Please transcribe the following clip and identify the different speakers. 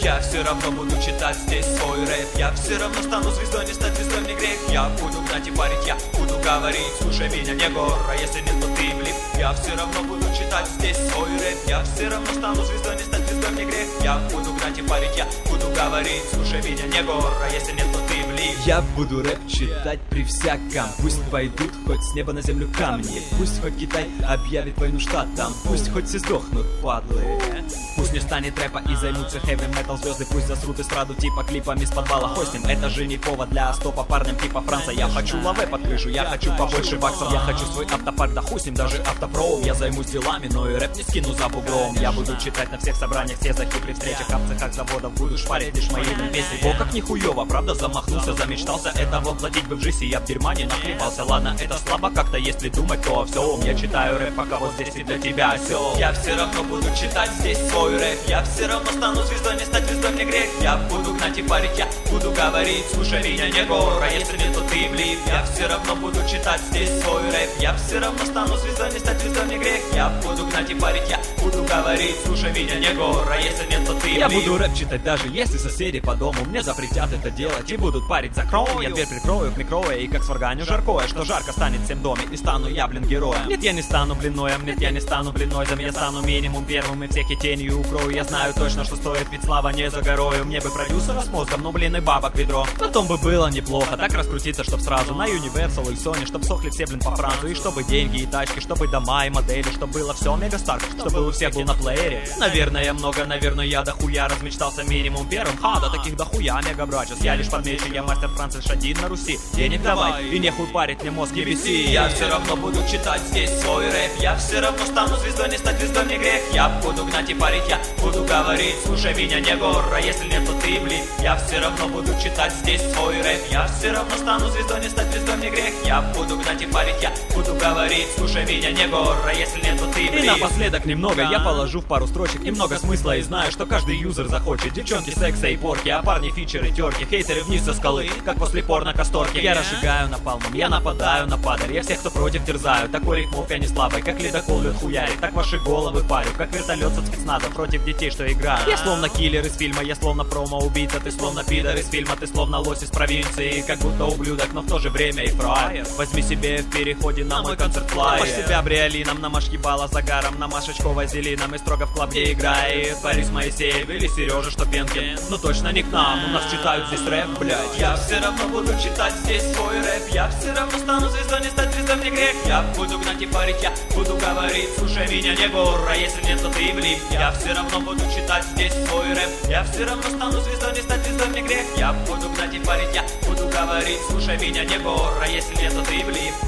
Speaker 1: Я все равно буду читать здесь свой рэп. Я все равно стану звездой, не стать звездой не грех. Я буду гнать и парить, я буду говорить, слушай меня, не гор, а если нет, то ты влип. Я все равно буду читать здесь свой рэп. Я все равно стану звездой, не стать звездой не грех. Я буду гнать и парить, я буду говорить, слушай меня, не гор, а если нет, то ты влип. Я буду рэп читать при всяком. Пусть пойдут хоть с неба на землю камни. Пусть хоть Китай объявит войну штатам. Пусть хоть все сдохнут, падлы. Пусть не станет рэпа и займутся хэви метал звезды. Пусть засрут эстраду типа клипами с подвала хостим. Это же не повод для стопа парням типа Франца. Я хочу лаве под крышу, я хочу побольше баксов. Я хочу свой автопарк, да хуй с ним, даже автопром. Я займусь делами, но и рэп не скину за бугром. Я буду читать на всех собраниях, все захи при встречах. А в цехах заводов буду шпарить лишь мои песни. О, как нихуёво, правда замахнулся, замечтался. Это воплотить бы в жизни, я в дерьма не нахлебался. Ладно, это слабо как-то, если думать, то все. Я читаю рэп, пока вот здесь и для тебя все. Я все равно буду читать здесь свой рэп. Я все равно стану звездой, не стать звездой не грех. Я буду гнать и парить, я буду говорить, слушай меня, не гор, а если нет, то ты влип. Я все равно буду читать здесь свой рэп. Я все равно стану звездой, не стать звездой не грех. Я буду гнать и парить, я буду говорить, слушай меня, не гор, а если нет, то ты влип. Я буду рэп читать, даже если соседи по дому мне запретят это делать и будут парить за крою. Я дверь прикрою к микрое и как сварганю жаркое, что жарко станет всем доме и стану я, блин, героем. Нет, я не стану, блин, ноем, нет, я не стану, блин, нойзом. Я стану минимум первым и всех и тенью укрою. Я знаю точно, что стоит, ведь слава не за горою. Мне бы продюсера с мозгом, ну, блин, и бабок ведро. Потом бы было неплохо так раскрутиться, чтоб сразу на Universal и Sony, чтоб сохли все, блин, по Францу. И чтобы деньги и тачки, чтобы дома и модели, чтобы было все мега старк, чтобы у всех был на плеере. Наверное, много, наверное, я дохуя размечтался минимум первым. До таких дохуя мега брачус. Я лишь подмечу, я мастер Франциш один на Руси. Денег давай, и нехуй парить мне мозг EBC. Я все равно буду читать здесь свой рэп. Я все равно стану звездой, не стать звездой не грех. Я буду гнать и парить, я буду говорить, слушай меня, не гор, а если нет, то ты влип. Я все равно буду читать здесь свой рэп. Я все равно стану звездой, не стать звездой не грех. Я буду гнать и парить, я буду говорить, слушай меня, не гор, а если нет, то ты влип. И напоследок немного я положу в пару строчек и много смысла, и знаю, что каждый юзер захочет. Девчонки, секса и порки, а парни фичеры, терки, хейтеры вниз со скалы, как после порно касторки. Я разжигаю напалмом, я нападаю на падаль. Я всех, кто против, терзаю. Такой рифмовкой не слабой, как ледокол лед хуярит. Так ваши головы парю, как вертолет со спецназа против детей, что играют. Я словно киллер из фильма, я словно промо-убийца. Ты словно пидор из фильма, ты словно лось из провинции. Как будто ублюдок, но в то же время и фраер. Возьми себе в переходе на мой концерт флайер. Намажь себя бриолином, намажь ебало загаром, намажь очко вазелином и строго в клубе играет Борис Моисеев или Сережа Штопенкин. Ну точно не к нам, у нас читают здесь рэп, блядь. Я все равно буду читать здесь свой рэп. Я все равно стану звездой, не стать звездой не грех. Я буду гнать и парить, я буду говорить, слушай меня, не гор, а если нет, то ты влип. Я все равно буду читать здесь свой рэп. Я все равно стану звездой, не стать звездой не грех. Я буду гнать и парить, я буду говорить, слушай меня, не гор, а если нет, то ты влип.